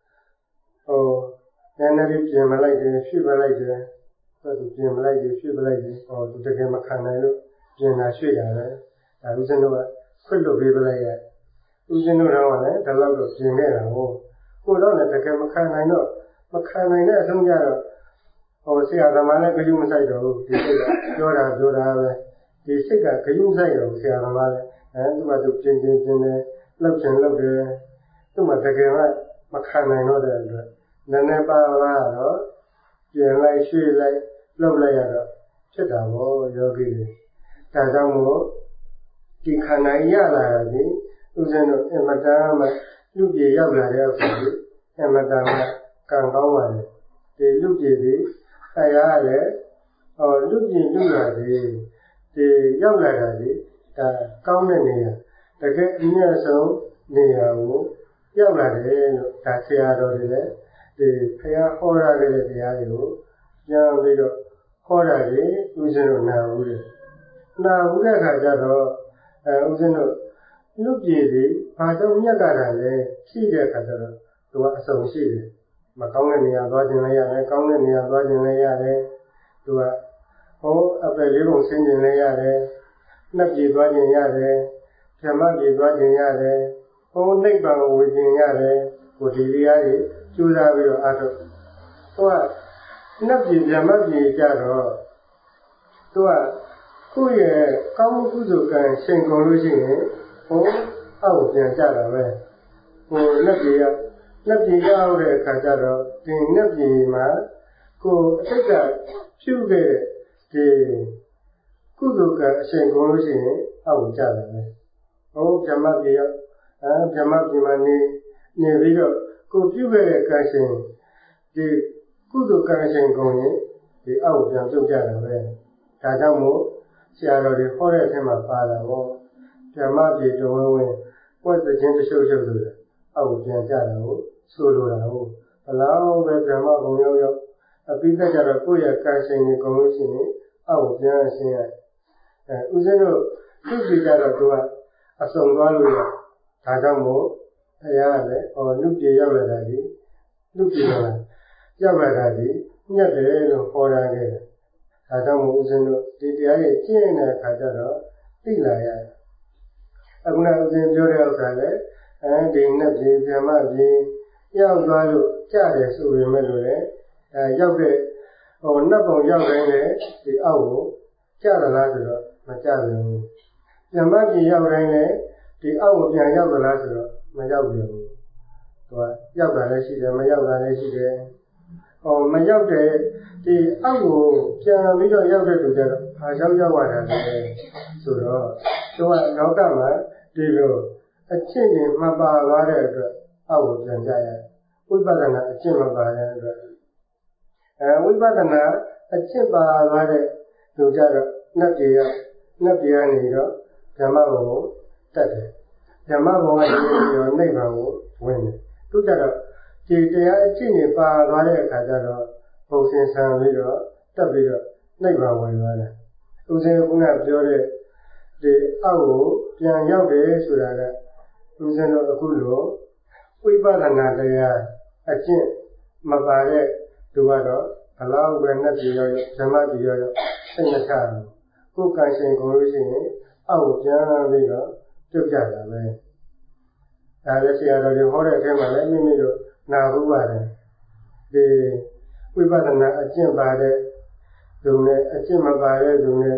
နည်းနည်းလေးပြင်မလိုက်တယ်ဖြည့်မလိုက်တယ်သူပြင်မလိုက်တယ်ဖြည့်မလိုက်တယ်သူတကယ်မခံနိုင်လို့ပြင်တာရွှေ့တာပဲဒါဥစဉ်တို့ကခွင့်လွတ်ပေးပလိုက်ရဥစဉ်တို့တော့လည်းဒီလောက်တော့ပြင်နေတာဟုတ်ကိုတော့လည်းတကယ်မခံနိုင်တော့မခံနိုင်တဲ့အဆုံးကြတော့ဆရာသမားလည်းဂရုမစိုက်တော့ဘူးဒီစိတ်ကပြောတာပဲဒီစိတ်ကဂရုမစိုက်တော့ဆရာသမားလည်းသူကသူပြင်တယ်လှုပ်တယ်သူမှတကယ်မှမခံနိုင်တော့တဲ့အတွက်နည်းနည်းပါးတော့ပြင်လိုက်ရွှေ့လိုက်လှုပ်လိုက်ရတော့ဖြစ်တာပေါ့ယောဂီတွေဒါကြောင့်မို့ဒီခန္ဓာရလာတယ်ဥစဉ်တို့အမတန်မှလူပြေရောက်လာတဲ့အခါကြီးအမတန်မှကံကောင်းပါလေဒီလူပြေဒီတရားလည်းလူပြေလူလာဒီရောက်လာတာဒီဒါကောင်းတဲ့နေရာတကယ်အမြတ်ဆုံးနေရာကိုရောက်လာတယ်လို့ဒါဆရာတော်တွေလည်းဒီဖရာဟောရတဲ့တရားတွေကိုပြန်ပြီးတော့ဟောတာတွေဥစဉ်တို့နာဘူးတဲ့အခါကျတော့ဥစဉ်တို့လူပြေဒီဘာကြောင့်မြတ်ကြတာလဲရှိတဲ့အခါကျတော့သူကအစုံရှိတယ်မကောင်းတဲ့နေရာသွားခြင်းလည်းရတယ်ကောင်းတဲ့နေရာသွားခြင်းလည်းရတယ်သူကအပယ်လေးပုံဆင်းခြင်းလည်းရတယ်နှက်ပြေသွားခြင်းရတယ်ဓမ္မပြေသွားခြင်းရတယ်နိဗ္ဗာန်ကိုဝေခြင်းရတယ်ကိုဒီတရားတွေကျူးစားပြီးတော့အားထုတ်နှက်ပြေဓမ္မပြေကြတော့သူကကိုယ့်ရဲ့ကောင်းမှုကုသိုလ်ကံရှင်ကုန်လို့ရှိရင်အောက်ပြန်ကြတာပဲနှက်ပြေရောက်တဲ့အခါကျတော့ဒီနှက်ပြေမှာကိုအတိတ်ကပြုခဲ့တဲ့ဒီကုသိုလ်ကံအရှင်ကုန်လို့ရှိရင်အောက်ကြတယ်ပဲဓမ္မပြေရောက်ဓမ္မပြေမှာနေပြီးတော့ကိုပြုခဲ့တဲ့ကံရှင်ဒီကုသိုလ်ကံရှင်ကုန်ရင်ဒီအောက်ပြန်ပြုတ်ကြတာပဲဒါကြောင့်မို့ဆရာတော်တွေဟောတဲ့အထက်မှာပါတာပေါ့ဓမ္မပြေတော်ဝင်ပွက်တဲ့ချင်းတရှုပ်ဆိုတာအောက်ပြန်ကြတာကိုဆိုလိုတာဟုတ်ဘလောက်ပဲဓမ္မဘုံရောက်အပိသက်ကြတော့ကိုယ့်ရဲ့ကံရှင်တွေကုန်လို့ရှိရင်အောက်ပြန်ရှင်းရဥစဉ်တို့သူ့ကြည့်ကြတော့သူကအစုံသွားလို့ရဒါကြောင့်မို့ဘုရားကလည်းလူပြေရောက်လာတာဒီလူပြေရောက်လာတာဒီညက်တယ်လို့ဟောတာခဲ့တယ်ဒါကြောင့်မို့ဥစဉ်တို့ဒီတရားရဲ့ကျင့်တဲ့အခါကျတော့သိလာရတယ်အခုနဥစဉ်ပြောတဲ့ဥစ္စာလည်းဒီနှစ်ပြေဓမ္မပြေရောက်သွားလို့ကြားတယ်ဆိုပေမဲ့လို့လည်းရောက်တဲ့နတ်ပုံရောက်တိုင်းလည်းဒီအောက်ကိုကြားရလားဆိုတော့မကြားဘူးဓမ္မပြေရောက်တိုင်းလည်းဒီအောက်ကိုပြန်ရောက်သလားဆိုတော့မရောက်ဘူးသူကရောက်တာလည်းရှိတယ်မရောက်တာလည်းရှိတယ်မရောက်တဲ့ဒီအောက်ကိုပြန်ပြီးတော့ရောက်တဲ့သူကြတော့ဘာကြောင့်ရောက်ရတာလဲဆိုတော့သူကလောကမှာဒီလိုအချင်းချင်းမပါသွားတဲ့အတွက်အောက်ကိုပြန်ကြရတယ်ဝိပဿနာအချင်းမပါတဲ့အတွက်ဝိပဿနာအချင်းပါသွားတဲ့သူကြတော့နှက်ပြေကနေတော့ဓမ္မဘုံကိုတက်တယ်ဓမ္မဘုံကနေပြီးတော့နိဗ္ဗာန်ကိုဝင်တယ်သူကြတော့ဒီတရားအချင်းကြီးပါသွားတဲ့အခါကျတော့ဘုံစင်ဆံပြီးတော့တက်ပြီးတော့နိဗ္ဗာန်ဝင်သွားတယ်ဥစဉ်ကပြောတဲ့ဒီအောက်ကိုပြန်ရောက်တယ်ဆိုတာကဥစဉ်တော့အခုလိုဝိပဿနာတရားအကျင့်မပါတဲ့သူကတော့ဘလောက်ပဲနဲ့ပြေရောက်ဓမ္မပြေရောက်စိတ်မချကိုယ်ကံရှင်ကိုလို့ရှိရင်အောက်ပြန်ပြီးတော့ပြုတ်ကြတာပဲဒါလည်းဆရာတော်တွေဟောတဲ့အထဲမှာလည်းမိမိတို့နာဘူးပါတယ်ဒီဝိပဿနာအကျင့်ပါတဲ့သူနဲ့အကျင့်မပါတဲ့သူနဲ့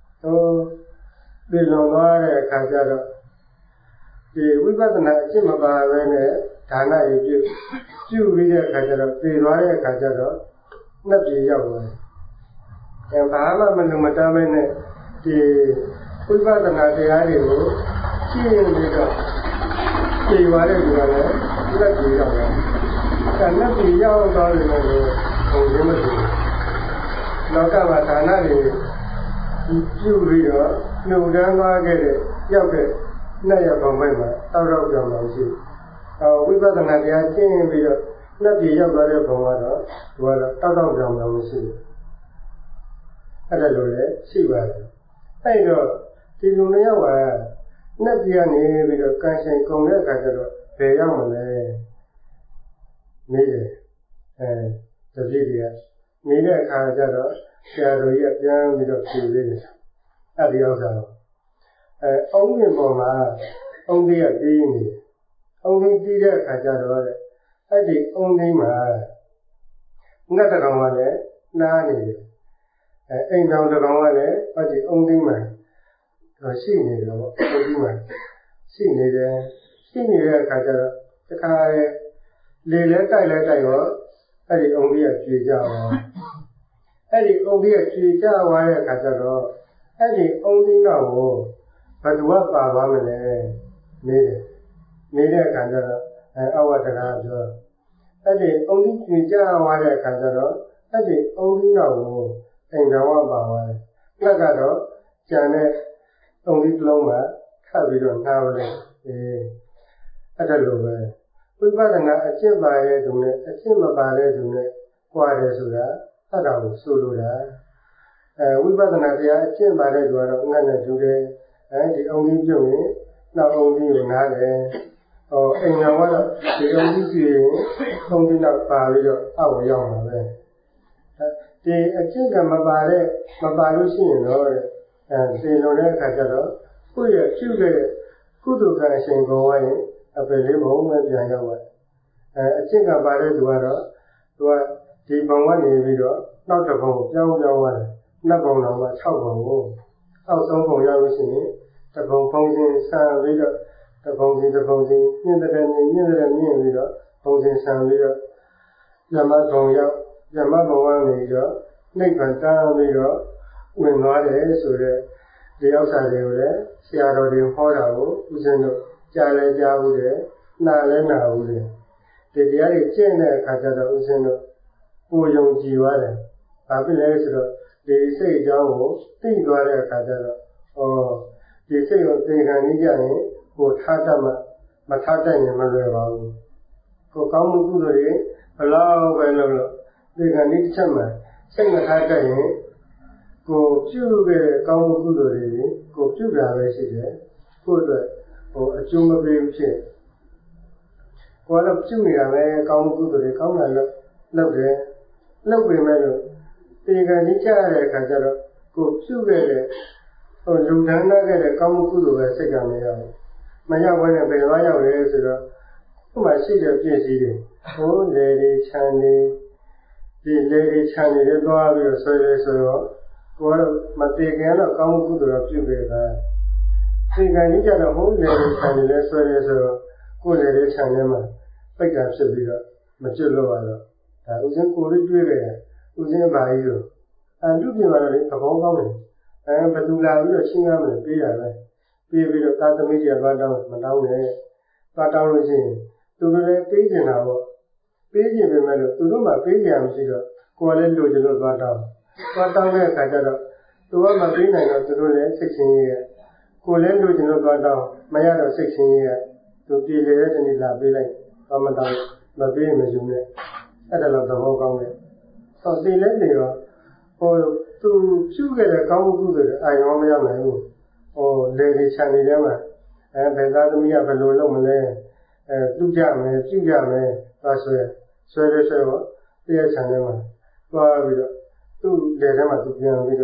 ပြည်လွန်သွားတဲ့အခါကျတော့ဒီဝိပဿနာအကျင့်မပါဘဲနဲ့ဒါနရည်ပြုပြီးတဲ့အခါကျတော့ပြည်သွားတဲ့အခါကျတော့နှစ်ပြည်ရောက်သွားတယ်ဘာမှမလုံမတားပဲနဲ့ဒီဝိပဿနာတရားတွေကိုရှင်းပြီးတော့ပြည်သွားတဲ့သူကလည်းနှစ်ပြည်ရောက်တယ်နှစ်ပြည်ရောက်သွားတယ်လို့ဘုံရင်းမသိဘူးလောကမှာဒါနတွေပြုပြီးတော့နှုတ်တန်းသွားခဲ့တဲ့ရောက်တဲ့နှစ်ရဘုံဘက်မှာတောက်ပြောင်ပြောင်ရှိဝိပဿနာတရားကျင့်ပြီးတော့နှစ်ပြည်ရောက်သွားတဲ့ဘုံကတော့သူကတော့တောက်ပြောင်ပြောင်မရှိဘူးအဲ့ဒါလိုလေရှိပါတယ်အဲ့တော့ဒီလူနှစ်ယောက်ကနှစ်ပြည်ကနေပြီးတော့ကံရှင်ကုန်တဲ့အခါကျတော့ဘယ်ရောက်မလဲမေးတယ်တပည့်တွေကမြင်တဲ့အခါကျတော့ဆရာတော်ကြီးကပြန်ပြီးတော့ဖြေပေးတယ်အဲ့ဒီဥစ္စာတော့အုံးမြင်ပေါ်မှာအုံးသေးကတီးနေတယ်အုံးသေးတီးတဲ့အခါကျတော့အဲ့ဒီအုံးသေးမှာငှက်တစ်ကောင်ကလည်းနားနေတယ်အိမ်တောင်တစ်ကောင်ကလည်းအဲ့ဒီအုံးသေးမှာရှိနေတယ်ပေါ့အုံးသေးမှာရှိနေတယ်ရှိနေတဲ့အခါကျတော့တခါလေလဲတိုက်လဲတိုက်ရောအဲ့ဒီအုံကြီးကကျွေကြသွားအဲ့ဒီအုံကြီးကကျွေကြသွားတဲ့အခါကျတော့အဲ့ဒီအုံကြီးနောက်ကိုဘယ်သူကပါသွားမလဲမေးတယ်မေးတဲ့အခါကျတော့အဝတ္တကပြောအဲ့ဒီအုံကြီးကျွေကြသွားတဲ့အခါကျတော့အဲ့ဒီအုံကြီးနောက်ကိုအိမ်တော်ကပါသွားတယ်လက်ကတော့ကြံတဲ့အုံကြီးတစ်လုံးမှာထပ်ပြီးတော့နှားပလိုက်အဲ့ဒါလိုပဲဝိပဿနာအကျင့်ပါတဲ့သူနဲ့အကျင့်မပါတဲ့သူနဲ့ကြွားတယ်ဆိုတာအဲ့ဒါကိုဆိုလိုတာဝိပဿနာတရားအကျင့်ပါတဲ့သူကတော့ငတ်နဲ့တူတယ်ဒီအုံကြီးပြုတ်ရင်နောက်အုံကြီးကိုနားတယ်အိမ်တော်ကတော့ဒီအုံကြီးကြည့်ရင်အုံကြီးနောက်ပါပြီးတော့အောက်ရောက်မှာပဲဒီအကျင့်ကမပါလို့ရှိရင်တော့သေလွန်တဲ့အခါကျတော့ကိုယ့်ရဲ့ပြုတဲ့ကုသိုလ်ကံအရှင်ကောင်းရင်အပယ်လေးဘုံပဲပြန်ရောက်သွားအကျင့်ကပါတဲ့သူကတော့သူကဒီဘုံကနေပြီးတော့နောက်တစ်ဘုံပြောင်းသွားတယ်နှစ်ဘုံတော့မှ6ဘုံကိုအောက်ဆုံးဘုံရောက်လို့ရှိရင်တစ်ဘုံဖုံးခြင်းဆံပြီးတော့တစ်ဘုံစီမြင့်တဲ့မြင့်ပြီးတော့ဘုံစဉ်ဆံပြီးတော့ဇမတ်ဘုံရောက်ဇမတ်ဘုံကနေပြီးတော့နှိပ်ခံတားပြီးတော့ဝင်သွားတယ်ဆိုတဲ့ဒီဥစ္စာတွေကိုလည်းဆရာတော်တွေဟောတာကိုဦးဇင်းတို့ကြားလဲကြားဘူးတယ်နားလဲနားဘူးတယ်ဒီတရားတွေကျင့်တဲ့အခါကျတော့ဦးဇင်းတို့ကိုယုံကြည်သွားတယ်ဘာဖြစ်လဲဆိုတော့ဒီစိတ်အကြောင်းကိုသိသွားတဲ့အခါကျတော့ဒီစိတ်ကိုသင်္ခါနေကြရင်ကိုထားတတ်မှမထားတတ်ရင်မလွယ်ပါဘူးကိုကောင်းမှုကုသိုလ်တွေဘလောက်ပဲလုပ်လို့သင်္ခါနေတစ်ချက်မှစိတ်မထားတတ်ရင်ကိုပြုခဲ့တဲ့ကောင်းမှုကုသိုလ်တွေကိုပြုတာပဲရှိတယ်ကိုယ့်အတွက်အကျိုးမပေးဘူးဖြစ်ကိုယ်ကတော့ပြုနေတာပဲကောင်းမှုကုသိုလ်တွေကောင်းတာလုပ်တယ်လုပ်ပေမဲ့လို့ဒီကံကြီးကြရတဲ့အခါကျတော့ကိုပြုခဲ့တဲ့လူဒန်းခဲ့တဲ့ကောင်းမှုကုသိုလ်ပဲစိတ်ကမရောက်ဘူးမရောက်ဘဲနဲ့ဘယ်သွားရောက်လဲဆိုတော့ခုမှရှိတဲ့ပြည့်စည်တွေလေတွေခြံတွေဒီလေတွေခြံတွေသွားပြီးတော့ဆွဲလဲဆိုတော့ကိုကတော့မတည်ခင်တော့ကောင်းမှုကုသိုလ်တော့ပြုခဲ့တာဒီကံကြီးကြတော့လေတွေခြံတွေလဲဆွဲလဲဆိုတော့ကိုလေတွေခြံထဲမှာပိတ်တာဖြစ်ပြီးတော့မကျွတ်လို့ရတော့ဒါဥစဉ်ကိုလေးတွေးတယ်ဥစဉ်ပါကြီးလို့လူပြင်မှာလည်းသဘောကောင်းတယ်ဘယ်သူလာပြီးတော့ရှင်းရမယ်ပေးရပဲပေးပြီးတော့သာသမီကြီးကသွားတောင်းမတောင်းနဲ့သွားတောင်းလို့ရှိရင်သူတို့လည်းပေးကျင်တာပေါ့ပေးကျင်ပေမဲ့လို့သူတို့မှပေးကြရမရှိတော့ကိုယ်လည်းလိုချင်လို့သွားတောင်းတဲ့အခါကျတော့သူကမပေးနိုင်တော့သူတို့လည်းစိတ်ချင်းကြီးရဲ့ကိုယ်လည်းလိုချင်လို့သွားတောင်းမရတော့စိတ်ချင်းကြီးရဲ့သူပြည်လေတဲ့တနည်းလာပေးလိုက်သွားမတောင်းမပေးရင်မယူနဲ့အဲ့ဒါတော့သဘောကောင်းတယ်သိလဲသိတော့သူပြုခဲ့တဲ့ကောင်းမှုကုသိုလ်တွေအာရုံမရနိုင်ဘူးလေတွေခြံနေတယ်မှာဘယ်သားသမီးကဘယ်လိုလုပ်မလဲပြုကြမယ်သွားဆွဲတော့တရားခြံထဲမှာသွားပြီးတော့သူ့လေထဲမှာသူပြန်ပြီးတော့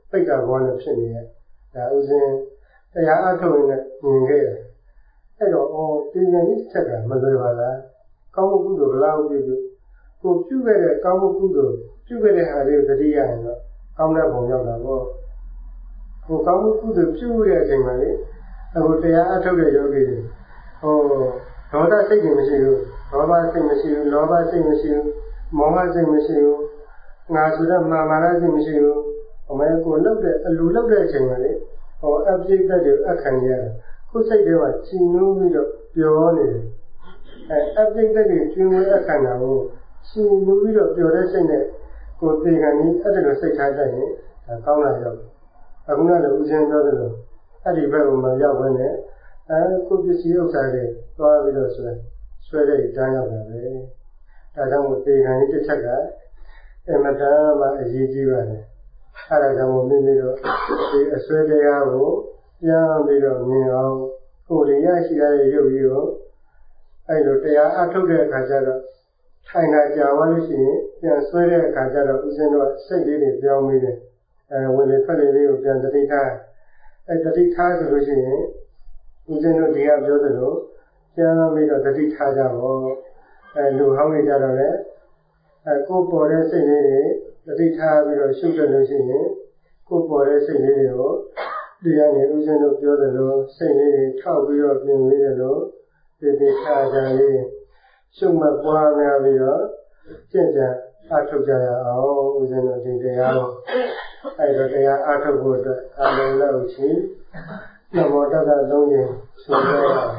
ပိတ်တာဘောနဲ့ဖြစ်နေတဲ့ဒါဥစဉ်တရားအထုတ်ရင်မြင်ခဲ့တယ်အဲ့တော့ဒီဉာဏ်ကြီးတစ်ချက်ကမလွယ်ပါလားကောင်းမှုကုသိုလ်ဘလောက်ပြုပြုကိုပြုခဲ့တဲ့ကောင်းမှုကုသိုလ်ပြုခဲ့တဲ့အားလေးကိုသတိရရင်တော့ကောင်းတဲ့ပုံရောက်တာပေါ့ကိုကောင်းမှုကုသိုလ်ပြုတဲ့အချိန်မှာလေအခုတရားအထုတ်တဲ့ယောဂီတွေဒေါသစိတ်တွေမရှိဘူးဒေါသစိတ်မရှိဘူးလောဘစိတ်မရှိဘူးမောဟစိတ်မရှိဘူးငါဆိုတဲ့မာနစိတ်မရှိဘူးအမေကိုလှုပ်တဲ့အလူလှုပ်တဲ့အချိန်မှာလေအပြိတ်သက်တွေအခန့်ရတာကိုယ်စိတ်ထဲမှာချီနူးပြီးတော့ပျော်နေတယ်အပြိတ်သက်တွေကျွင်းဝဲအခန့်တာကိုချီနူးပြီးတော့ပျော်တဲ့စိတ်နဲ့ကိုယ်သေခံပြီးအဲ့ဒါလိုစိတ်ထားတတ်ရင်ဒါကောင်းလာရောက်အခုနကလည်းဦးဇင်းပြောသလိုအဲ့ဒီဘက်ကိုမရောက်ဘဲနဲ့ကိုယ်ပစ္စည်းဥစ္စာတွေသွားပြီးတော့ဆွဲတဲ့တန်းရောက်တာပဲဒါကြောင့်မို့သေခံကြီးတစ်ချက်ကအမတန်မှအရေးကြီးပါတယ်အဲ့ဒါကြောင့်မို့မိမိတို့ဒီအဆွဲတရားကိုပြန်ပြီးတော့မြင်အောင်ကိုယ်လေးရရှိရတဲ့ရုပ်ကြီးကိုအဲ့လိုတရားအထုတ်တဲ့အခါကျတော့ထိုင်တာကြာသွားလို့ရှိရင်ပြန်ဆွဲတဲ့အခါကျတော့ဦးဇင်းတို့စိတ်လေးတွေပြောင်းပြီးတယ်ဝင်လေထွက်လေလေးကိုပြန်တတိထားတတိထားဆိုလို့ရှိရင်ဦးဇင်းတို့ဒီကပြောသလိုပြန်ပြီးတော့တတိထားကြပါလူဟောင်းနေကြတော့လေကိုယ်ပေါ်တဲ့စိတ်လေးတွေတတိထားပြီးတော့ရှုတယ်လို့ရှိရင်ကိုယ်ပေါ်တဲ့စိတ်လေးတွေကိုဒီကနေဦးဇင်းတို့ပြောသလိုစိတ်လေးတွေထောက်ပြီးတော့ပြင်ပြီးတယ်လို့ဒီထားကြလေးရှုမှတ်ပွားများပြီးတော့ကျင့်ကြံအထုတ်ကြရအောင်ဦးဇင်းတို့ဒီတရားကိုအဲ့တော့တရားအထုတ်ဖို့အတွက်အလုံးလောက်ချီနမောတတ္တသုံးခြင်းဆိုရအောင်